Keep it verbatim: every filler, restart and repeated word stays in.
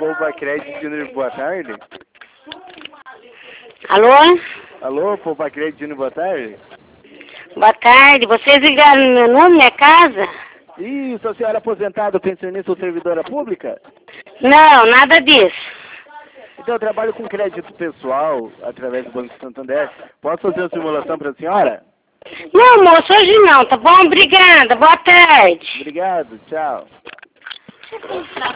Poupa Crédito Júnior, boa tarde. Alô? Alô, Poupa Crédito Júnior, boa tarde. Boa tarde. Vocês ligaram no meu nome, minha casa? Isso, a senhora aposentada, pensionista ou servidora pública? Não, nada disso. Então, eu trabalho com crédito pessoal, através do Banco Santander. Posso fazer uma simulação para a senhora? Não, moço, hoje não, tá bom? Obrigada. Boa tarde. Obrigado, tchau.